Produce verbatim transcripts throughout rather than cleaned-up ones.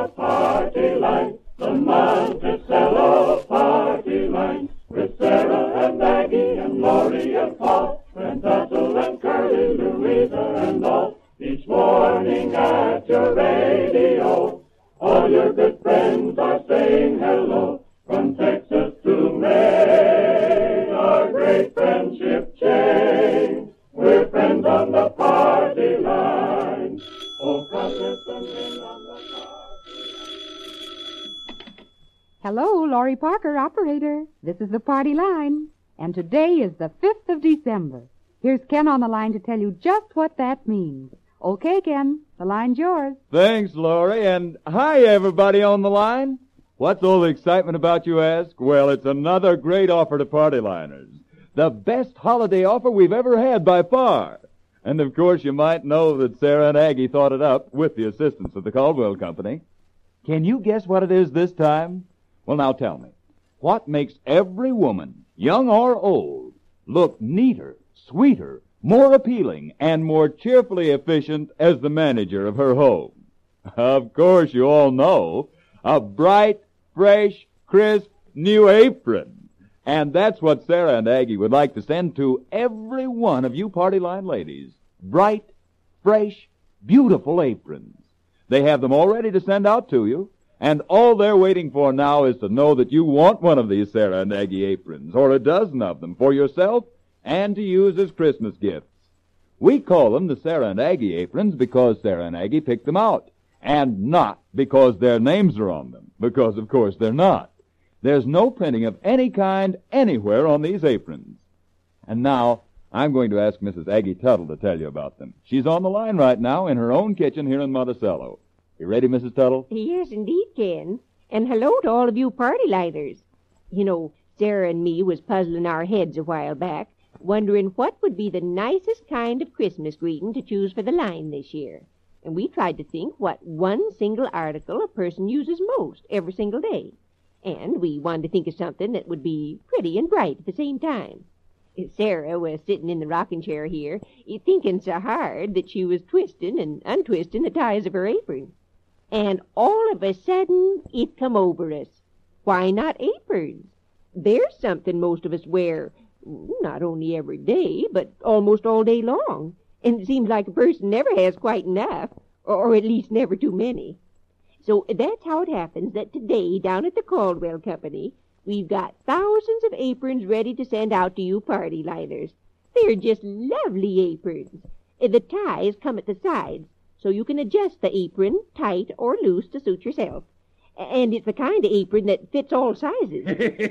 the party line, the Monticello party line, with Sarah and Aggie and Laurie and Paul, and Tuttle and Curly, Louisa and all, each morning at your radio. All your good friends are saying hello, from Texas to Maine, our great friendship chain. We're friends on the party line. Oh, come listen in on the party line. Hello, Laurie Parker, operator. This is the party line. And today is the fifth of December. Here's Ken on the line to tell you just what that means. Okay, Ken, the line's yours. Thanks, Laurie, and hi, everybody on the line. What's all the excitement about, you ask? Well, it's another great offer to party liners. The best holiday offer we've ever had by far. And, of course, you might know that Sarah and Aggie thought it up with the assistance of the Caldwell Company. Can you guess what it is this time? Well, now tell me, what makes every woman, young or old, look neater, sweeter, more appealing, and more cheerfully efficient as the manager of her home? Of course, you all know, a bright, fresh, crisp, new apron. And that's what Sarah and Aggie would like to send to every one of you party line ladies. Bright, fresh, beautiful aprons. They have them all ready to send out to you, and all they're waiting for now is to know that you want one of these Sarah and Aggie aprons, or a dozen of them, for yourself and to use as Christmas gifts. We call them the Sarah and Aggie aprons because Sarah and Aggie picked them out, and not because their names are on them, because, of course, they're not. There's no printing of any kind anywhere on these aprons. And now, I'm going to ask Missus Aggie Tuttle to tell you about them. She's on the line right now in her own kitchen here in Monticello. You ready, Missus Tuttle? Yes, indeed, Ken. And hello to all of you party liners. You know, Sarah and me was puzzling our heads a while back, wondering what would be the nicest kind of Christmas greeting to choose for the line this year. And we tried to think what one single article a person uses most every single day. And we wanted to think of something that would be pretty and bright at the same time. Sarah was sitting in the rocking chair here, thinking so hard that she was twisting and untwisting the ties of her apron. And all of a sudden, it come over us. Why not aprons? There's something most of us wear, not only every day, but almost all day long. And it seems like a person never has quite enough, or at least never too many. So that's how it happens that today, down at the Caldwell Company, we've got thousands of aprons ready to send out to you party liners. They're just lovely aprons. The ties come at the sides, so you can adjust the apron tight or loose to suit yourself. And it's the kind of apron that fits all sizes.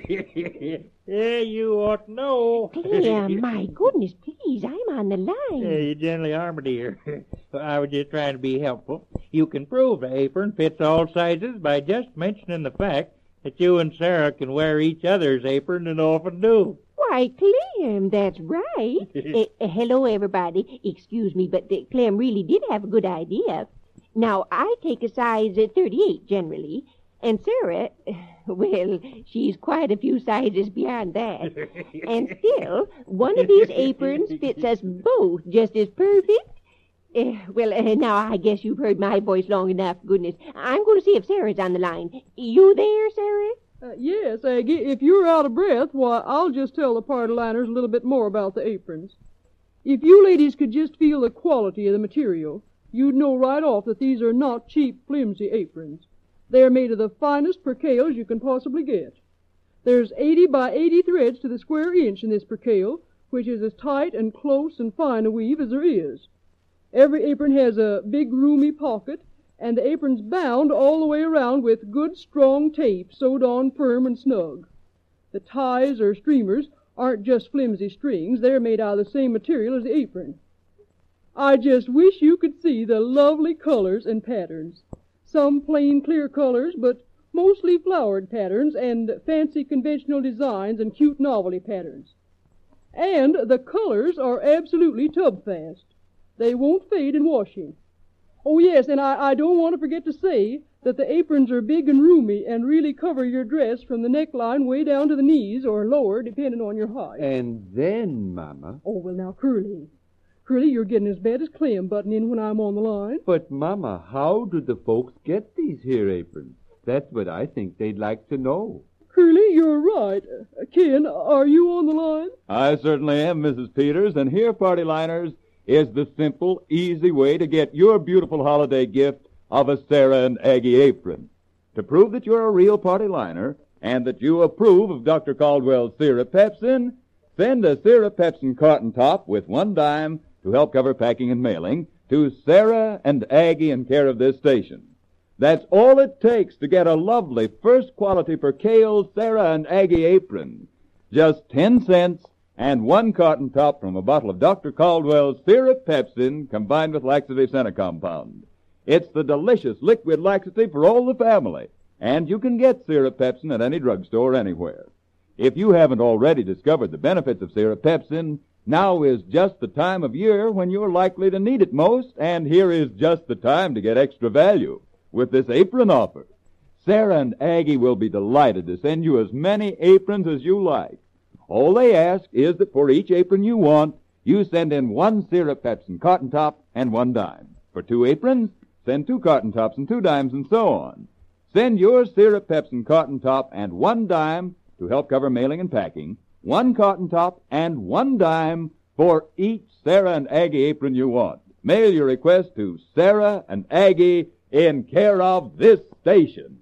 Yeah, you ought to know. Clem, my goodness, please, I'm on the line. Yeah, you generally are, my dear. I was just trying to be helpful. You can prove the apron fits all sizes by just mentioning the fact that you and Sarah can wear each other's apron and often do. Why, Clem, that's right. uh, uh, hello, everybody. Excuse me, but uh, Clem really did have a good idea. Now, I take a size uh, thirty-eight generally, and Sarah, well, she's quite a few sizes beyond that. And still, one of these aprons fits us both just as perfect. Uh, well, uh, now I guess you've heard my voice long enough, goodness. I'm going to see if Sarah's on the line. You there, Sarah? Uh, yes, Aggie. If you're out of breath, why, I'll just tell the party liners a little bit more about the aprons. If you ladies could just feel the quality of the material, you'd know right off that these are not cheap, flimsy aprons. They're made of the finest percales you can possibly get. There's eighty by eighty threads to the square inch in this percale, which is as tight and close and fine a weave as there is. Every apron has a big, roomy pocket, and the apron's bound all the way around with good, strong tape sewed on firm and snug. The ties or streamers aren't just flimsy strings. They're made out of the same material as the apron. I just wish you could see the lovely colors and patterns. Some plain, clear colors, but mostly flowered patterns and fancy conventional designs and cute novelty patterns. And the colors are absolutely tub-fast. They won't fade in washing. Oh, yes, and I, I don't want to forget to say that the aprons are big and roomy and really cover your dress from the neckline way down to the knees or lower, depending on your height. And then, Mama... Oh, well, now, Curly, Curly, you're getting as bad as Clem butting in when I'm on the line. But, Mama, how do the folks get these here aprons? That's what I think they'd like to know. Curly, you're right. Uh, Ken, are you on the line? I certainly am, Missus Peters, and here, party liners, is the simple, easy way to get your beautiful holiday gift of a Sarah and Aggie apron. To prove that you're a real party liner and that you approve of Doctor Caldwell's Syrup Pepsin, send a Syrup Pepsin cotton top with one dime to help cover packing and mailing to Sarah and Aggie in care of this station. That's all it takes to get a lovely first-quality percale Sarah and Aggie apron. Just ten cents and one cotton top from a bottle of Doctor Caldwell's Syrup Pepsin combined with laxative center compound. It's the delicious liquid laxative for all the family, and you can get Syrup Pepsin at any drugstore anywhere. If you haven't already discovered the benefits of Syrup Pepsin, now is just the time of year when you're likely to need it most, and here is just the time to get extra value with this apron offer. Sarah and Aggie will be delighted to send you as many aprons as you like. All they ask is that for each apron you want, you send in one Syrup Pepsin cotton top and one dime. For two aprons, send two cotton tops and two dimes and so on. Send your Syrup Pepsin cotton top and one dime to help cover mailing and packing, one cotton top and one dime for each Sarah and Aggie apron you want. Mail your request to Sarah and Aggie in care of this station.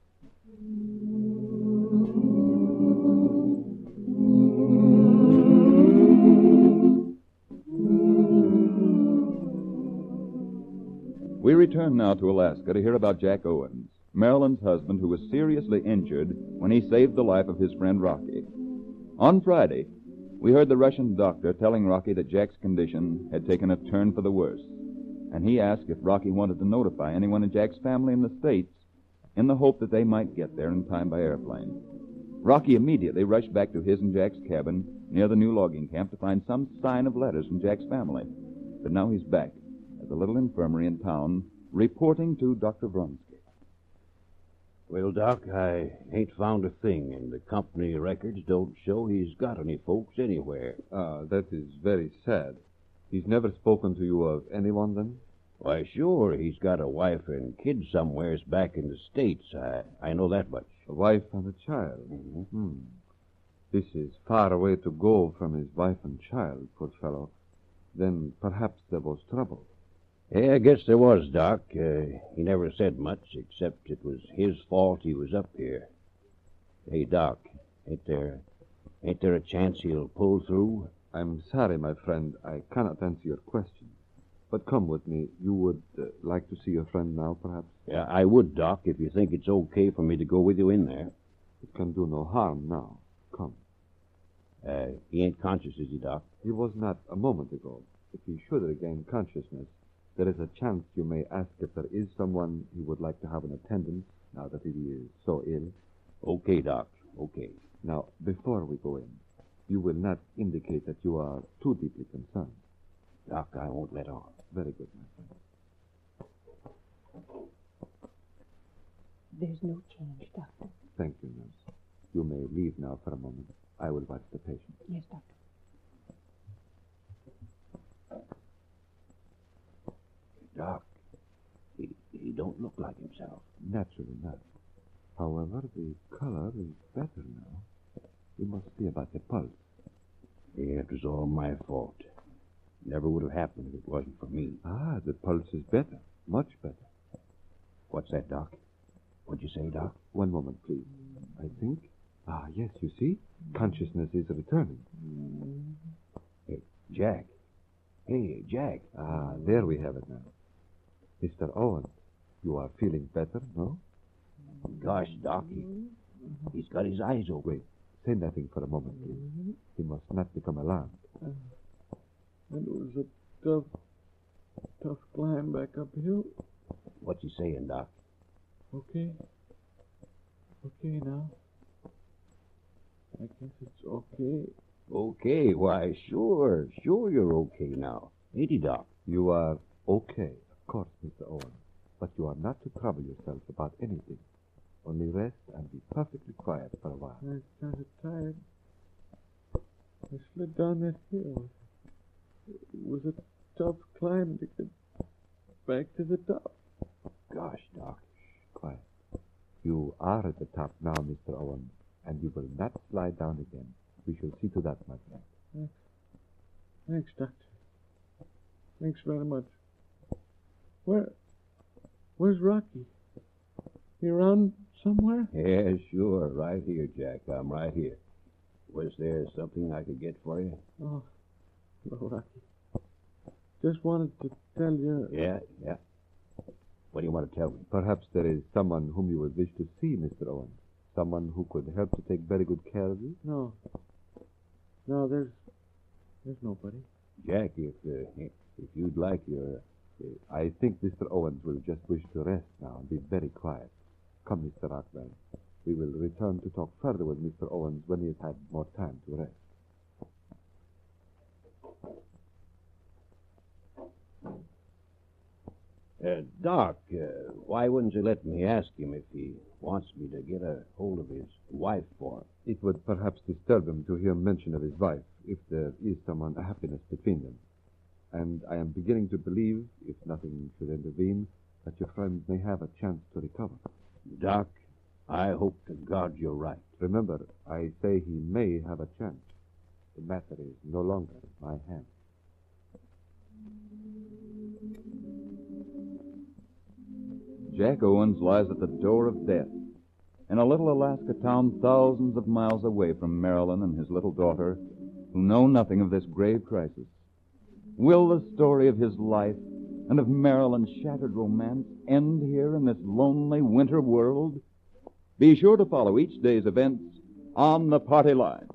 We return now to Alaska to hear about Jack Owens, Marilyn's husband, who was seriously injured when he saved the life of his friend Rocky. On Friday, we heard the Russian doctor telling Rocky that Jack's condition had taken a turn for the worse, and he asked if Rocky wanted to notify anyone in Jack's family in the States in the hope that they might get there in time by airplane. Rocky immediately rushed back to his and Jack's cabin near the new logging camp to find some sign of letters from Jack's family. But now he's back at the little infirmary in town, reporting to Doctor Vronsky. Well, Doc, I ain't found a thing, and the company records don't show he's got any folks anywhere. Ah, that is very sad. He's never spoken to you of anyone, then? Why, sure, he's got a wife and kids somewheres back in the States. I, I know that much. A wife and a child. Mm-hmm. Hmm. This is far away to go from his wife and child, poor fellow. Then perhaps there was trouble. Yeah, I guess there was, Doc. Uh, he never said much, except it was his fault he was up here. Hey, Doc, ain't there, ain't there a chance he'll pull through? I'm sorry, my friend. I cannot answer your question. But come with me. You would uh, like to see your friend now, perhaps? Yeah, I would, Doc, if you think it's okay for me to go with you in there. It can do no harm now. Come. Uh, he ain't conscious, is he, Doc? He was not a moment ago. If he should regain consciousness, there is a chance you may ask if there is someone he would like to have in attendance now that he is so ill. Okay, Doc, okay. Now, before we go in, you will not indicate that you are too deeply concerned. Doc, I won't let on. Very good, my friend. There's no change, Doctor. Thank you, nurse. You may leave now for a moment. I will watch the patient. Yes, Doctor. Doc, he, he don't look like himself. Naturally not. However, the color is better now. We must see about the pulse. Yeah, it was all my fault. Never would have happened if it wasn't for me. Ah, the pulse is better. Much better. What's that, Doc? What'd you say, Doc? One moment, please. I think. Ah, yes, you see? Consciousness is returning. Hey, Jack. Hey, Jack. Ah, there we have it now. Mister Owen, you are feeling better, no? Gosh, Doc, he, he's got his eyes open. Wait, say nothing for a moment, please. He must not become alarmed. It was a tough, tough climb back uphill. What's he saying, Doc? Okay. Okay now. I guess it's okay. Okay, why, sure, sure you're okay now. Ain't he, Doc? You are okay, of course, Mister Owen. But you are not to trouble yourself about anything. Only rest and be perfectly quiet for a while. I'm kind of tired. I slid down that hill. Was it tough climb to get back to the top. Gosh, Doc. Quiet. You are at the top now, Mister Owens, and you will not slide down again. We shall see to that, my friend. Thanks. Thanks, Doctor. Thanks very much. Where, where's Rocky? He around somewhere? Yeah, sure. Right here, Jack. I'm right here. Was there something I could get for you? Oh, no, Rocky. Just wanted to tell you... Yeah, yeah. What do you want to tell me? Perhaps there is someone whom you would wish to see, Mister Owens. Someone who could help to take very good care of you? No. No, there's... There's nobody. Jack, if, uh, if you'd like your... Uh, I think Mister Owens will just wish to rest now and be very quiet. Come, Mister Rockwell. We will return to talk further with Mister Owens when he has had more time to rest. Uh, Doc, uh, why wouldn't you let me ask him if he wants me to get a hold of his wife for him? It would perhaps disturb him to hear mention of his wife, if there is someone a happiness between them. And I am beginning to believe, if nothing should intervene, that your friend may have a chance to recover. Doc, I hope to God you're right. Remember, I say he may have a chance. The matter is no longer in my hands. Jack Owens lies at the door of death in a little Alaska town thousands of miles away from Marilyn and his little daughter, who know nothing of this grave crisis. Will the story of his life and of Marilyn's shattered romance end here in this lonely winter world? Be sure to follow each day's events on the Party Line.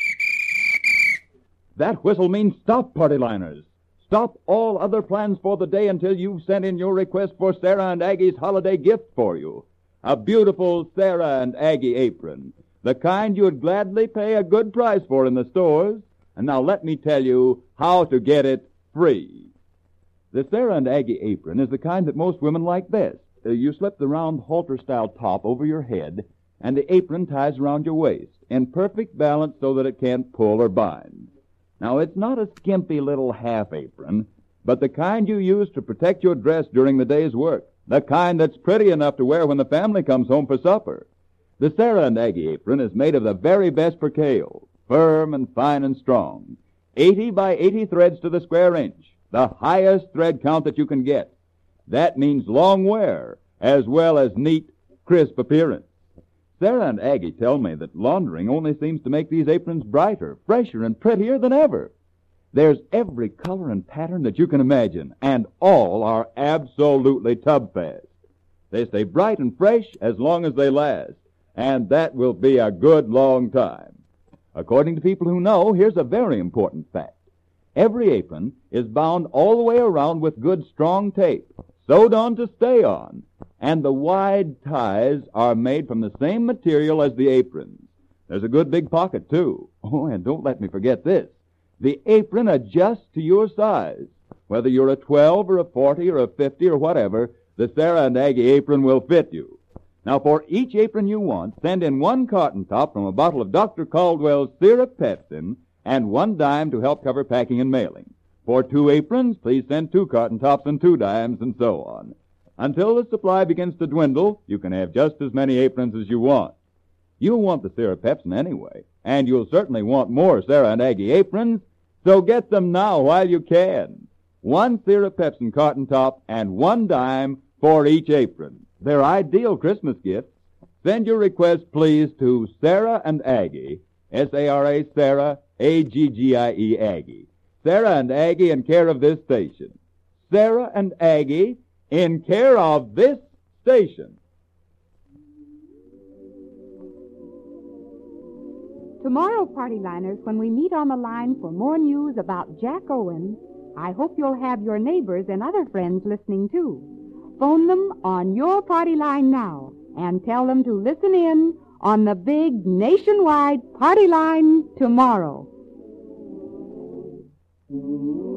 That whistle means stop, Party Liners. Stop all other plans for the day until you've sent in your request for Sarah and Aggie's holiday gift for you. A beautiful Sarah and Aggie apron, the kind you'd gladly pay a good price for in the stores. And now let me tell you how to get it free. The Sarah and Aggie apron is the kind that most women like best. Uh, you slip the round halter-style top over your head, and the apron ties around your waist, in perfect balance so that it can't pull or bind. Now, it's not a skimpy little half apron, but the kind you use to protect your dress during the day's work, the kind that's pretty enough to wear when the family comes home for supper. The Sarah and Aggie apron is made of the very best percale, firm and fine and strong, eighty by eighty threads to the square inch, the highest thread count that you can get. That means long wear, as well as neat, crisp appearance. Sarah and Aggie tell me that laundering only seems to make these aprons brighter, fresher, and prettier than ever. There's every color and pattern that you can imagine, and all are absolutely tub-fast. They stay bright and fresh as long as they last, and that will be a good long time. According to people who know, here's a very important fact. Every apron is bound all the way around with good strong tape, sewed on to stay on, and the wide ties are made from the same material as the aprons. There's a good big pocket, too. Oh, and don't let me forget this. The apron adjusts to your size. Whether you're a twelve or a forty or a fifty or whatever, the Sarah and Aggie apron will fit you. Now, for each apron you want, send in one cotton top from a bottle of Doctor Caldwell's Syrup Pepsin and one dime to help cover packing and mailing. For two aprons, please send two cotton tops and two dimes, and so on. Until the supply begins to dwindle, you can have just as many aprons as you want. You'll want the Syrup Pepsin anyway, and you'll certainly want more Sarah and Aggie aprons, so get them now while you can. One Syrup Pepsin cotton top and one dime for each apron. They're ideal Christmas gifts. Send your request, please, to Sarah and Aggie, S A R A, Sarah, A G G I E, Aggie. Sarah and Aggie in care of this station. Sarah and Aggie in care of this station. Tomorrow, Party Liners, when we meet on the line for more news about Jack Owens, I hope you'll have your neighbors and other friends listening, too. Phone them on your Party Line now and tell them to listen in on the big nationwide Party Line tomorrow.